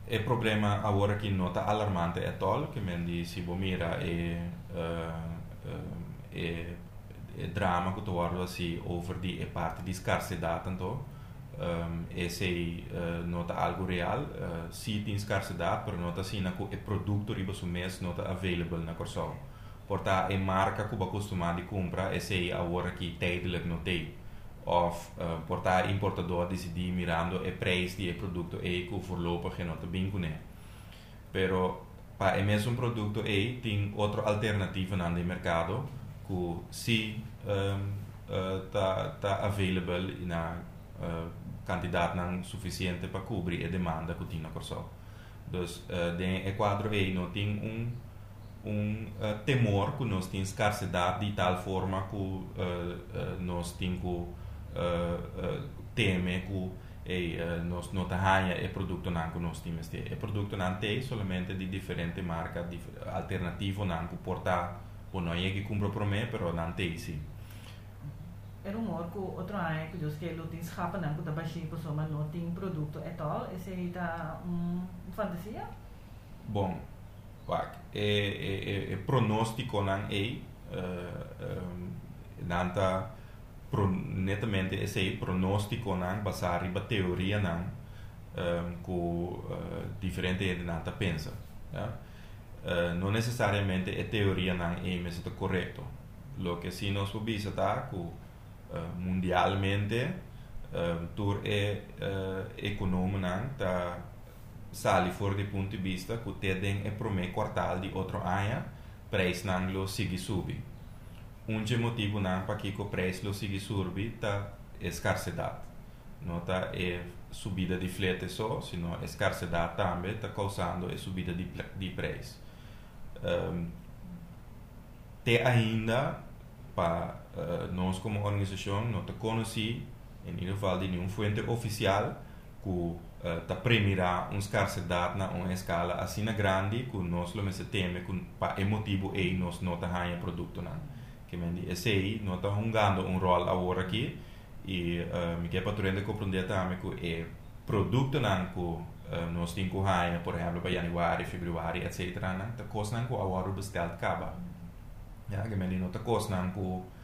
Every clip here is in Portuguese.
il problema ora che nota allarmante è tol che mendi si mira e drama che guardo assim over die parte di scarsità tanto e se nota algo real si tem scarsità però nota sina que e produto riba su mes nota available na corso porta e marca que ba costumado de compra e se agora que tijdelijk notei of porta importador decidir mirando e prijs die produto e que voorlopig não te bem né pero para o mesmo produto e tem outra alternativa no mercado que se tá available na quantidade não suficiente para cobrir a demanda que tem na corso. Dus de quadro e não tem temor que nós temos escassidade de tal forma que nós temos que teme que nós não tenhamos o produto não que nós temos. O produto não tem somente de diferente marca alternativo não que porta ou não é que compra por mim, pero não tem sim. É rumor que outro ano que diz que ele tem escapa não que da baixa pessoa mas não tem produto é tal esse aí tá fantasia? Bom, é pronóstico não é nanta netamente esse pronóstico não baseado na teoria não que diferente de nanta pensa, não necessariamente a teoria não é mesmo correto. Lo que sí nos obisa tá que mundialmente tur economo não tá sali fora de ponto de vista que tem o primeiro quartal de outro ano preço não lo sigue subir. Motivo não para que o preço lo sigue subir tá escassidade. Não tá subida de frete só, sino escassidade também tá causando a subida de preço. Te ainda para nós como organização não te conheci em ieder geval de nenhuma fonte oficial que ta premira escassidade na uma escala assim grande que nós lo mesmo teme para motivo nós não ta ganha produto não que mendi esse não ta jugando rol agora aqui e me quer patrulhando compreender também que produto não que nós temos que ganhar por exemplo para januário, fevereiro, etc não ta coisa não que agora besteld acaba que mendi não ta coisa não que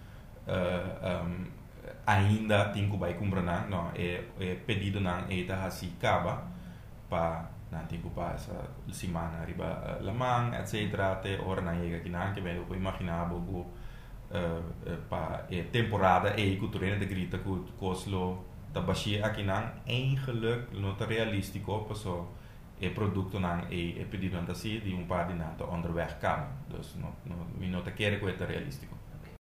ainda tem que vai comprar não pedido não tá assim acaba para não tem que passar semana riba lamang etc até hora não chega aqui não que bem eu imaginava que para temporada que treina de grita que coslo da baixia aqui não eigenlijk não tá realístico para produto não pedido não assim de par de não tá onderweg kan dus não tá quer que é realístico.